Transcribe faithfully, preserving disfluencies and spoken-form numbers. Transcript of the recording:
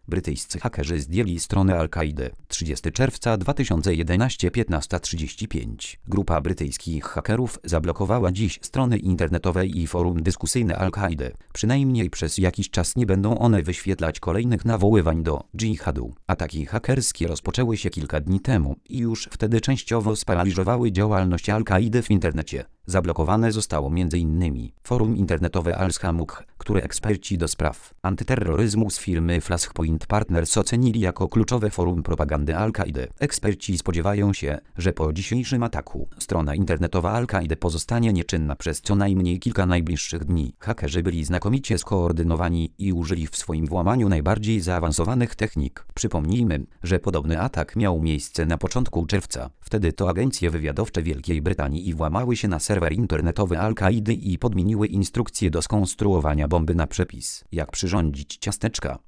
Brytyjscy hakerzy zdjęli stronę Al-Kaidy. trzydziestego czerwca dwa tysiące jedenastego piętnasta trzydzieści pięć. Grupa brytyjskich hakerów zablokowała dziś strony internetowe i forum dyskusyjne Al-Kaidy. Przynajmniej przez jakiś czas nie będą one wyświetlać kolejnych nawoływań do dżihadu. Ataki hakerskie rozpoczęły się kilka dni temu i już wtedy częściowo sparaliżowały działalność Al-Kaidy w internecie. Zablokowane zostało między innymi forum internetowe Al-Shamuk, które eksperci do spraw antyterroryzmu z firmy Flashpoint Partners ocenili jako kluczowe forum propagandy Al-Kaidy. Eksperci spodziewają się, że po dzisiejszym ataku strona internetowa Al-Kaidy pozostanie nieczynna przez co najmniej kilka najbliższych dni. Hakerzy byli znakomicie skoordynowani i użyli w swoim włamaniu najbardziej zaawansowanych technik. Przypomnijmy, że podobny atak miał miejsce na początku czerwca. Wtedy to agencje wywiadowcze Wielkiej Brytanii włamały się na serwer internetowy Al-Kaidy i podmieniły instrukcje do skonstruowania bomby na przepis. Jak przyrządzić ciasteczka.